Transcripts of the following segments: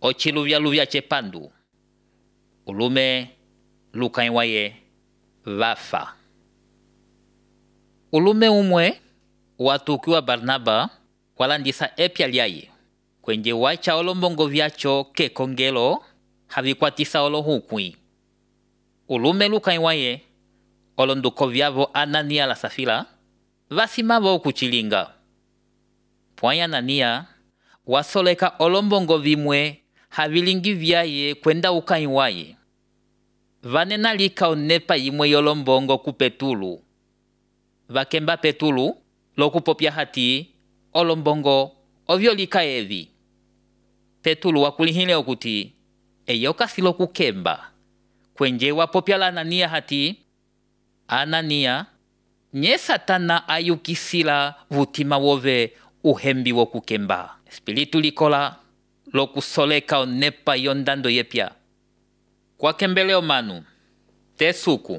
ochiluvya chepandu. Ulume lukaiwaye vafa. Ulume umwe watukiwa Barnaba walandisa epya lyaye kwenye wacha olombongo vyacho kekongelo havikwatisa olohukwi. Ulume lukaiwaye olonduko vyavo Anania la Safila vasimavo kuchilinga. Pwanya Anania wasoleka olombongo vimwe havilingi vyaye kwenda ukaiwaye. Vanena lika onepa imwe yolombongo ku Petulu. Vakemba Petulu lokupopya hati olombongo ovyo lika evi. Petulu wakulihile okuti eyoka silo kukemba kwenje wapopya la Anania hati Anania nye Satana ayukisila vutima wove uhembi wokukemba. Espiritu likola lokusoleka onepa yondando yepya. Kwa kembeleo manu tesuku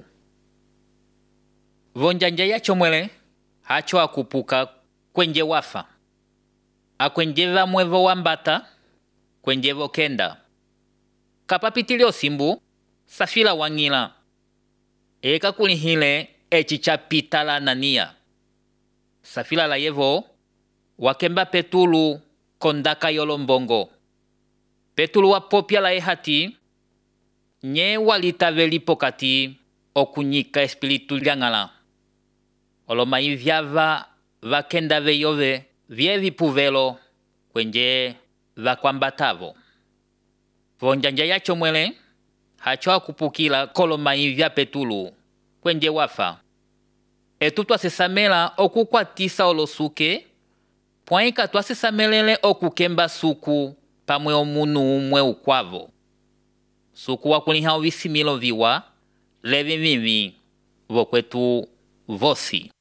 vonjanja yacho mwele hacho akupuka kwenje wafa. Akwenje vamwevo wambata kwenje vokenda. Kapapitilio simbu Safila wangila. Eka kulihile echichapita la Anania. Safila la yevo wakemba Petulu kondaka yolombongo. Petulu wapopya la ehati nye walitaveli pokati okunyika espiritu lyangala. Olomai vyava vakenda veyove vyevi puvelo kwenje vakwambatavo. Vonjanja yacho mwele hacho akupukila kolomai vya Petulu kwenje wafa. Etu twasesamela okukwatisa olosuke pwaika twasesamelele okukemba suku pamwe omunu umwe ukwavo. Suku wakuliha ovisimilo viwa levi vivi vokwetu vosi.